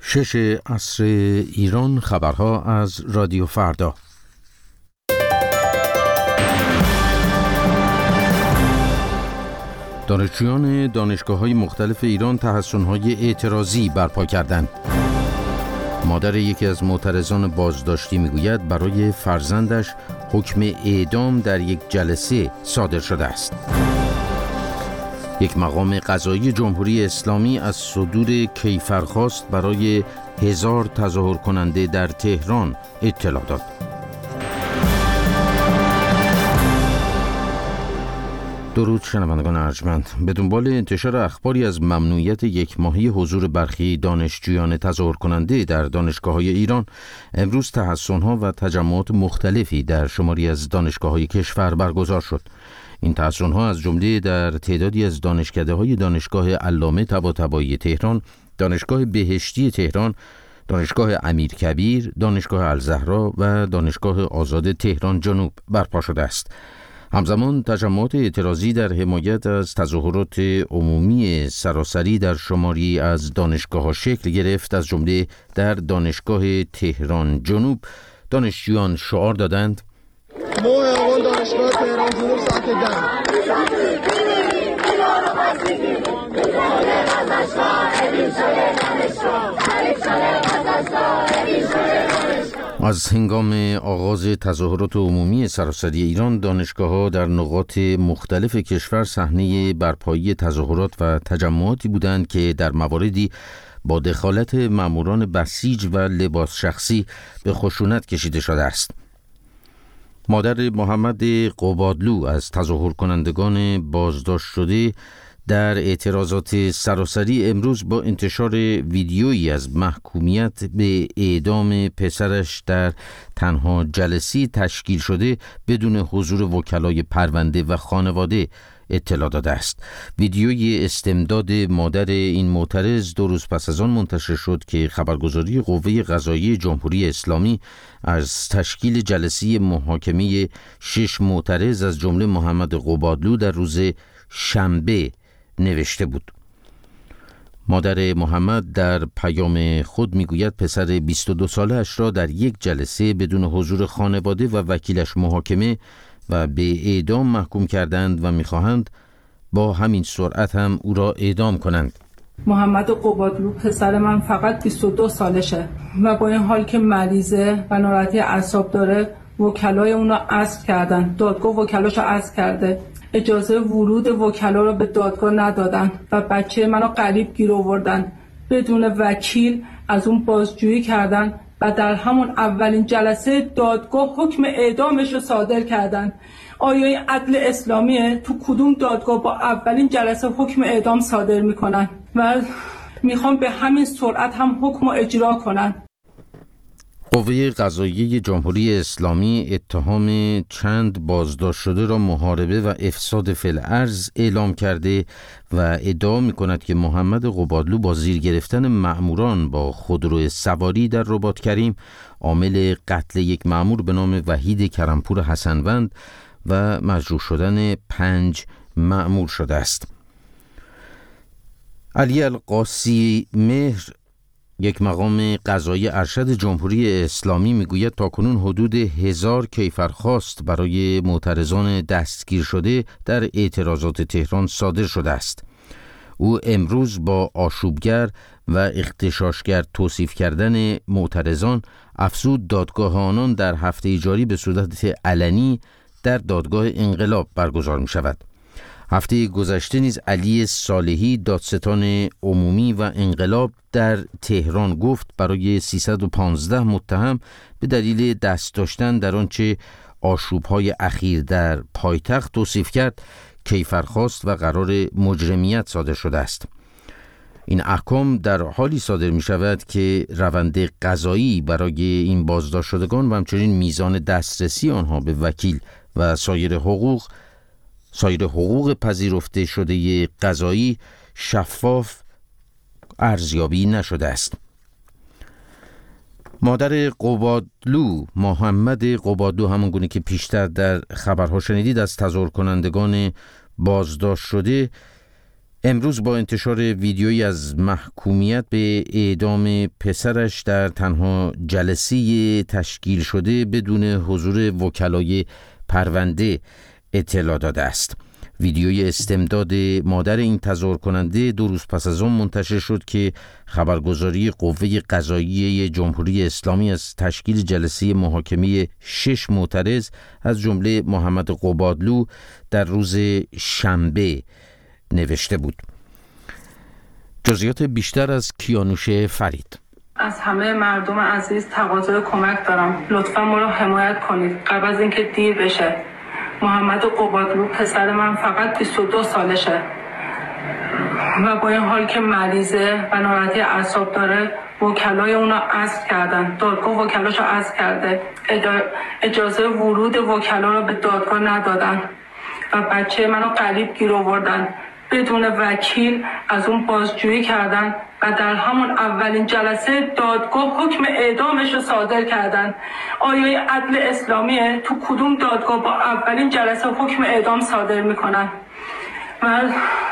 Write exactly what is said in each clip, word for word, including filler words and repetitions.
شش عصر ایران. خبرها از رادیو فردا. دانشجویان دانشگاه‌های مختلف ایران تحصن‌های اعتراضی برپا کردند. مادر یکی از معترضان بازداشتی میگوید برای فرزندش حکم اعدام در یک جلسه صادر شده است. یک مقام قضایی جمهوری اسلامی از صدور کیفرخواست برای هزار تظاهر کننده در تهران اطلاع داد. درود شنوندگان ارجمند. به دنبال انتشار اخباری از ممنوعیت یک ماهی حضور برخی دانشجویان تظاهر کننده در دانشگاه‌های ایران، امروز تحصن‌ها و تجمعات مختلفی در شماری از دانشگاه‌های کشور برگزار شد. این تحصن‌ها از جمله در تعدادی از دانشکده‌های دانشگاه علامه طباطبایی تهران، دانشگاه بهشتی تهران، دانشگاه امیرکبیر، دانشگاه الزهرا و دانشگاه آزاد تهران جنوب برپا شده است. همزمان تجمعات اعتراضی در حمایت از تظاهرات عمومی سراسری در شماری از دانشگاه‌ها شکل گرفت. از جمله در دانشگاه تهران جنوب دانشجویان شعار دادند: نو آوان دانشگاه تهران جنوب ساعت ده. از هنگام آغاز تظاهرات عمومی سراسری ایران، دانشگاه‌ها در نقاط مختلف کشور صحنه برپایی تظاهرات و تجمعاتی بودند که در مواردی با دخالت ماموران بسیج و لباس شخصی به خشونت کشیده شده است. مادر محمد قبادلو از تظاهر کنندگان بازداشت شده در اعتراضات سراسری امروز با انتشار ویدیویی از محکومیت به اعدام پسرش در تنها جلسه تشکیل شده بدون حضور وکلای پرونده و خانواده اطلاع داده است. ویدیوی استمداد مادر این معترض دو روز پس از آن منتشر شد که خبرگزاری قوه قضاییه جمهوری اسلامی از تشکیل جلسه محاکمه شش معترض از جمله محمد قبادلو در روز شنبه نوشته بود. مادر محمد در پیام خود میگوید پسر بیست و دو ساله اش را در یک جلسه بدون حضور خانواده و وکیلش محاکمه و به اعدام محکوم کردند و میخواهند با همین سرعت هم او را اعدام کنند. محمد قبادلو پسر من فقط بیست و دو سالشه و با این حال که مریضه و ناراحتی اعصاب داره، وکلای اون را عزل کردن. دادگاه وکلاش را عزل کرده. اجازه ورود وکلا را به دادگاه ندادن و بچه منو غریب گیر آوردن. بدون وکیل از اون بازجویی کردن و در همون اولین جلسه دادگاه حکم اعدامش رو صادر کردن. آیا این عدل اسلامیه؟ تو کدوم دادگاه با اولین جلسه حکم اعدام صادر میکنن و میخوان به همین سرعت هم حکم رو اجرا کنن؟ قوه قضاییه جمهوری اسلامی اتهام چند بازداشت شده را محاربه و افساد فی الارض اعلام کرده و ادعا می‌کند که محمد قبادلو با زیر گرفتن مأموران با خودرو سواری در رباط کریم عامل قتل یک مأمور به نام وحید کرمپور حسنوند و مجروح شدن پنج مأمور شده است. علی القاسی مهر، یک مقام قضایی ارشد جمهوری اسلامی، میگوید تاکنون حدود هزار کیفرخواست برای معترضان دستگیر شده در اعتراضات تهران صادر شده است. او امروز با آشوبگر و اغتشاشگر توصیف کردن معترضان افزود دادگاه آنان در هفته جاری به صورت علنی در دادگاه انقلاب برگزار می شود. هفته گذشته نیز علی صالحی، دادستان عمومی و انقلاب در تهران، گفت برای سیصد و پانزده متهم به دلیل دست داشتن در آنچه آشوب‌های اخیر در پایتخت توصیف کرد کیفرخواست و قرار مجرمیت صادر شده است. این احکام در حالی صادر می شود که روند قضایی برای این بازداشت شدگان و همچنین میزان دسترسی آنها به وکیل و سایر حقوق سایر حقوق پذیرفته شده قضایی شفاف ارزیابی نشده است. مادر قبادلو، محمد قبادلو، همون گونه که پیشتر در خبرها شنیدید، از تظاهر کنندگان بازداشت شده امروز با انتشار ویدیویی از محکومیت به اعدام پسرش در تنها جلسه تشکیل شده بدون حضور وکلای پرونده اطلاع داده است. ویدیوی استمداد مادر این تظاهر کننده دو روز پس از آن منتشر شد که خبرگزاری قوه قضاییه جمهوری اسلامی از تشکیل جلسه محاکمه شش معترض از جمله محمد قبادلو در روز شنبه نوشته بود. جزئیات بیشتر از کیانوش فرید. از همه مردم عزیز تقاضای کمک دارم، لطفا ما رو حمایت کنید قبل از اینکه دیر بشه. محمد قبادلو پسر من فقط بیست و دو سالشه و با این حال که مریضه و ناراحتی اعصاب داره وکلای اونو عزل کردن. دادگاه وکلاشو عزل کرده، اجازه ورود وکلا رو به دادگاه ندادن و بچه منو قریب گیر آوردن، بدون وکیل از اون بازجویی کردن و در همون اولین جلسه دادگاه حکم اعدامش رو صادر کردن. آیه عدل اسلامیه، تو کدوم دادگاه با اولین جلسه حکم اعدام صادر میکنن؟ من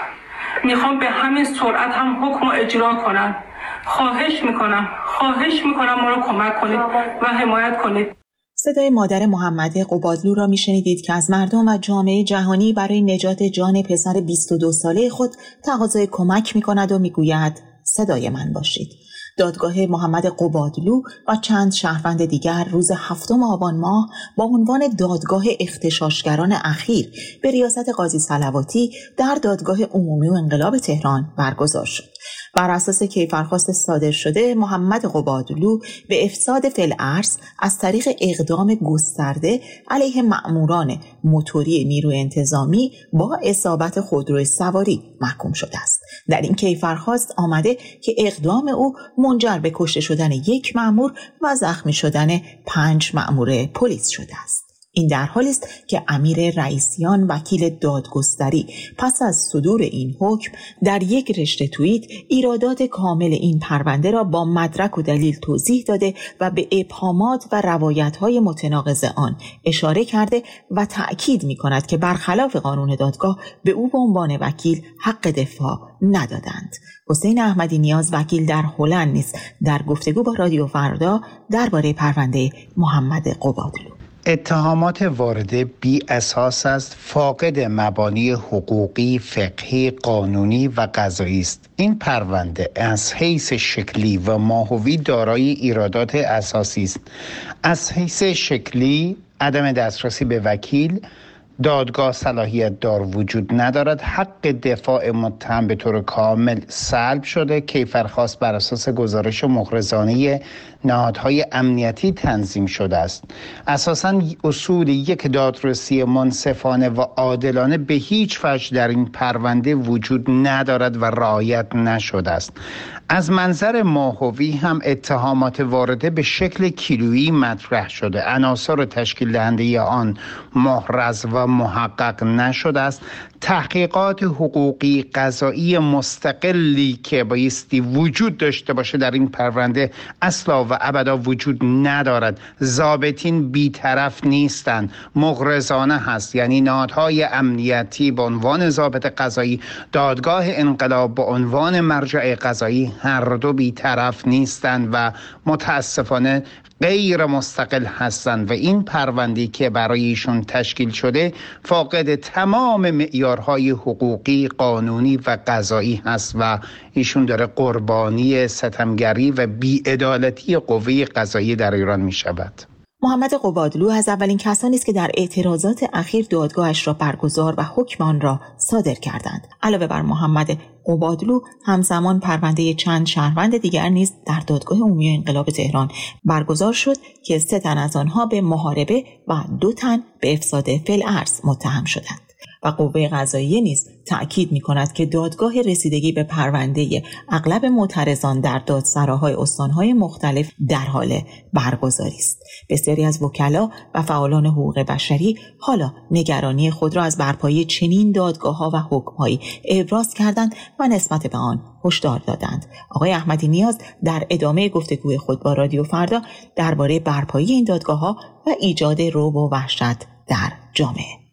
میخوام به همین سرعت هم حکم رو اجرا کنن. خواهش میکنم خواهش میکنم ما رو کمک کنید و حمایت کنید. صدای مادر محمد قبادلو را میشنیدید که از مردم و جامعه جهانی برای نجات جان پسر بیست و دو ساله خود تقاضای کمک میکند و میگوید صدای من باشید. دادگاه محمد قبادلو و چند شهروند دیگر روز هفتم آبان ماه با عنوان دادگاه اغتشاشگران اخیر به ریاست قاضی صلواتی در دادگاه عمومی و انقلاب تهران برگزار شد. بر اساس کیفرخواست صادر شده، محمد قبادلو به افساد فی‌الارض از طریق اقدام گسترده علیه مأموران موتوری نیروی انتظامی با اصابت خودروی سواری محکوم شده است. در این کیفرخواست آمده که اقدام او منجر به کشته شدن یک مأمور و زخمی شدن پنج مأمور پلیس شده است. این در حالی است که امیر رئیسیان وکیل دادگستری پس از صدور این حکم در یک رشته توییت ایرادات کامل این پرونده را با مدرک و دلیل توضیح داده و به ابهامات و روایت‌های متناقض آن اشاره کرده و تأکید می‌کند که برخلاف قانون دادگاه به او به عنوان وکیل حق دفاع ندادند. حسین احمدی نیاز وکیل در هلند نیز در گفتگو با رادیو فردا درباره پرونده محمد قبادلو: اتهامات وارده بی اساس است، فاقد مبانی حقوقی، فقهی، قانونی و قضایی است. این پرونده از حیث شکلی و ماهوی دارای ایرادات اساسی است. از حیث شکلی عدم دسترسی به وکیل، دادگاه صلاحیت دار وجود ندارد، حق دفاع متهم به طور کامل سلب شده، کیفرخواست بر اساس گزارش مغرضانه نهادهای امنیتی تنظیم شده است. اساساً اصول یک دادرسی منصفانه و عادلانه به هیچ وجه در این پرونده وجود ندارد و رعایت نشده است. از منظر ماهوی هم اتهامات وارده به شکل کیلویی مطرح شده، عناصر تشکیل دهنده آن محرز و محقق نشده است. تحقیقات حقوقی قضایی مستقلی که بایستی وجود داشته باشه در این پرونده اصلا و ابدا وجود ندارد. ضابطین بی‌طرف نیستند، مغرضانه هست، یعنی نهادهای امنیتی به عنوان ضابط قضایی، دادگاه انقلاب به عنوان مرجع قضایی، هر دو بی‌طرف نیستند و متاسفانه غیر مستقل هستند و این پرونده‌ای که برای ایشون تشکیل شده فاقد تمام معیارهای حقوقی، قانونی و قضایی هست و ایشون داره قربانی ستمگری و بی‌عدالتی قوه قضایی در ایران می شود. محمد قبادلو از اولین کسانی است که در اعتراضات اخیر دادگاهش را برگزار و حکم آن را صادر کردند. علاوه بر محمد قبادلو، همزمان پرونده چند شهروند دیگر نیز در دادگاه عمومی انقلاب تهران برگزار شد که سه تن از آنها به محاربه و دو تن به افساد فی‌الارض متهم شدند. و قوه قضاییه نیز تأکید می‌کند که دادگاه رسیدگی به پرونده اغلب معترضان در دادسراهای استان‌های مختلف در حال برگزاری است. بسیاری از وکلا و فعالان حقوق بشری حالا نگرانی خود را از برپایی چنین دادگاه‌ها و حکم‌هایی ابراز کردند و نسبت به آن هشدار دادند. آقای احمدی نیاز در ادامه گفتگوی خود با رادیو فردا درباره برپایی این دادگاه‌ها و ایجاد رعب و وحشت در جامعه: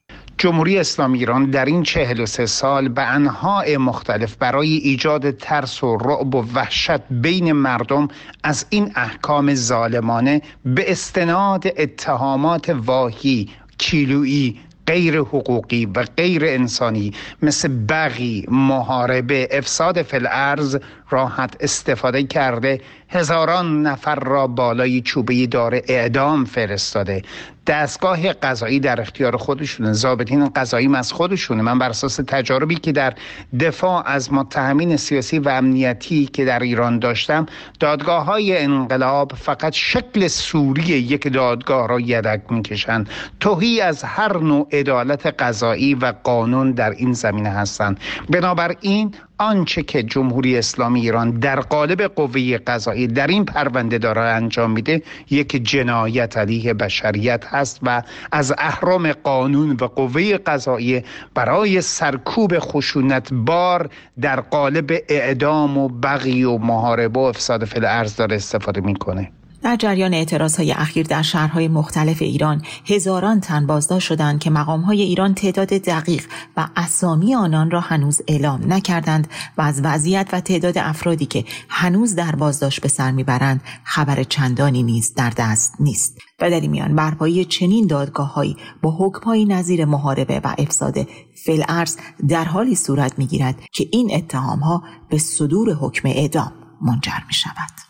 جمهوری اسلامی ایران در این چهل و سه سال به انواع مختلف برای ایجاد ترس و رعب و وحشت بین مردم از این احکام ظالمانه به استناد اتهامات واهی، کیلویی، غیر حقوقی و غیر انسانی مثل بغی، محاربه، افساد فی الارض راحت استفاده کرده هزاران نفر را بالای چوبه دار اعدام فرستاده. دستگاه قضایی در اختیار خودشونه، ضابطین قضایی از خودشونه. من بر اساس تجاربی که در دفاع از متهمین سیاسی و امنیتی که در ایران داشتم، دادگاه های انقلاب فقط شکل سوری یک دادگاه را یدک میکشند، تهی از هر نوع عدالت قضایی و قانون در این زمینه هستند. بنابراین آنچه که جمهوری اسلامی ایران در قالب قوه قضایی در این پرونده داره انجام میده یک جنایت علیه بشریت هست و از اهرم قانون و قوه قضایی برای سرکوب خشونت بار در قالب اعدام و بغی و محاربه و افساد فی الارض داره استفاده میکنه. در جریان اعتراضهای اخیر در شهرهای مختلف ایران هزاران تن بازداشت شدند که مقامهای ایران تعداد دقیق و اسامی آنان را هنوز اعلام نکردند و از وضعیت و تعداد افرادی که هنوز در بازداشت به سر میبرند خبر چندانی نیز در دست نیست. و در این میان برپایی چنین دادگاه‌هایی با حکم‌های نظیر محاربه و افساد فی الارض در حالی صورت میگیرد که این اتهام‌ها به صدور حکم اعدام منجر می‌شود.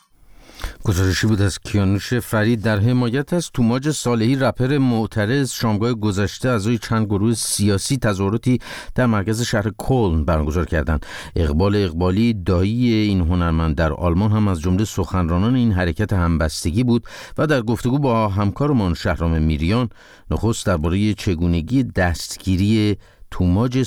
گزارشی بود از کیانوش فرید در حمایت از توماج صالحی، رپر معترض. شامگاه گذشته اعضای چند گروه سیاسی تظاهراتی در مرکز شهر کلن برگزار کردند. اقبال اقبالی، دایی این هنرمند در آلمان، هم از جمله سخنرانان این حرکت همبستگی بود و در گفتگو با همکارمان شهرام میریان نخست درباره چگونگی دستگیری توماج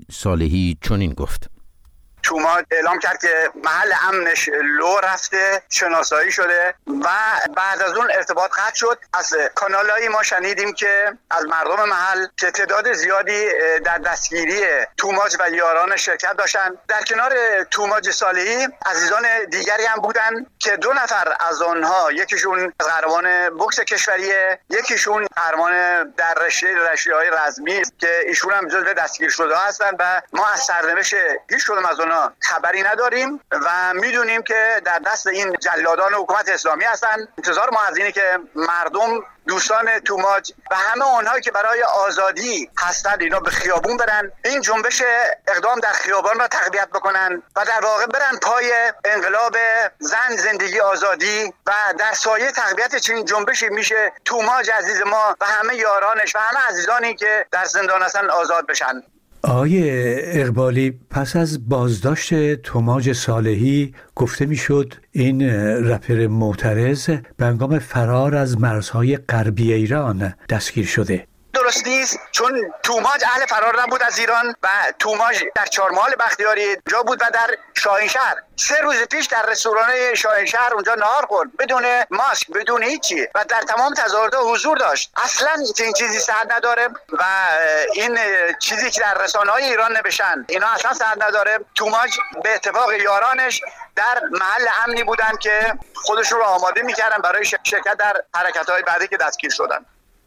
صالحی چنین گفت: توماج اعلام کرد که محل امنش لو رفته، شناسایی شده و بعد از اون ارتباط قطع شد. از کانالایی ما شنیدیم که از مردم محل که تعداد زیادی در دستگیری توماج و یاران شرکت داشتن. در کنار توماج صالحی عزیزان دیگری هم بودن که دو نفر از آنها، یکیشون قهرمان بوکس کشوریه، یکیشون قهرمان در رشته رشته‌های رزمی که ایشون هم جزو دستگیر شده هستن و ما از سرنوشت هیچ کدوم از اونها خبری نداریم و میدونیم که در دست این جلادان حکومت اسلامی هستن. انتظار ما از اینه که مردم، دوستان توماج و همه اونهایی که برای آزادی هستند اینا به خیابون برن، این جنبش اقدام در خیابان را تقویت بکنن و در واقع برن پای انقلاب زن، زندگی، آزادی و در سایه تقویت چنین جنبشی میشه توماج عزیز ما و همه یارانش و همه عزیزانی که در زندان هستن آزاد بشن. آقای اقبالی، پس از بازداشت توماج صالحی گفته میشد این رپر معترض به هنگام فرار از مرزهای غربی ایران دستگیر شده. درست نیست، چون توماج اهل فرار نبود از ایران و توماج در چهارمحال بختیاری جا بود و در شاهینشهر سه روز پیش در رستوران شاهینشهر اونجا نهار خورد بدون ماسک، بدون هیچی و در تمام تظاهرات حضور داشت. اصلا این چیزی صحت نداره و این چیزی که در رسانه‌های ایران نوشتن اینا اصلا صحت نداره. توماج به اتفاق یارانش در محل امنی بودن که خودشون رو آماده می‌کردن برای شرکت در حرکت‌های بعدی که دستگیر شدن.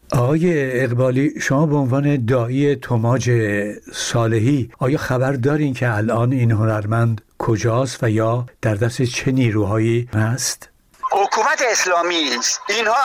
آقای اقبالی، شما به عنوان داعی توماج صالحی آیا خبر دارین که الان این هنرمند کجاست و یا در دست چه نیروهایی هست؟ حکومت اسلامی است. اینها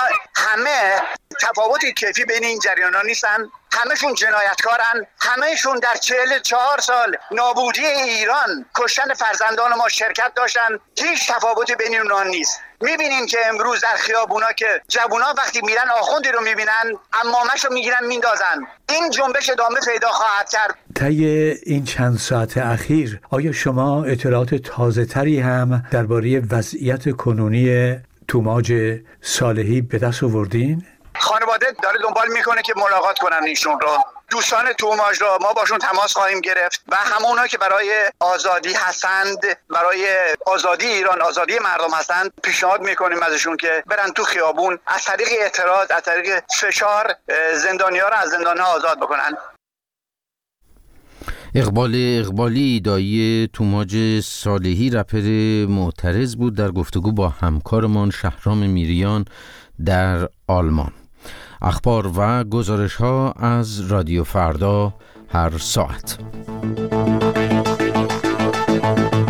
همه تفاوت کیفی بین این جریان‌ها نیستن، همه‌شون جنایتکارن، همه‌شون در چهل و چهار سال نابودی ایران، کشتن فرزندان ما شرکت داشتن. هیچ تفاوتی بین اونها نیست. میبینین که امروز در خیابونا که جوونا وقتی میرن آخوندی رو میبینن عمامه‌شو میگیرن میندازن. این جنبش ادامه پیدا خواهد کرد. طی این چند ساعت اخیر آیا شما اطلاعات تازه‌تری هم درباره وضعیت کنونی توماج صالحی به دست آوردین؟ خانواده داره دنبال میکنه که ملاقات کنن ایشون رو. دوستان توماج را ما باشون تماس خواهیم گرفت و همونها که برای آزادی هستند، برای آزادی ایران، آزادی مردم هستند، پیشنهاد میکنیم ازشون که برن تو خیابون، از طریق اعتراض، از طریق فشار زندانی‌ها را از زندان‌ها آزاد بکنن. اقبال اقبالی، دایی توماج صالحی، رپر معترض بود در گفتگو با همکارمان شهرام میریان در آلمان. اخبار و گزارش ها از رادیو فردا هر ساعت.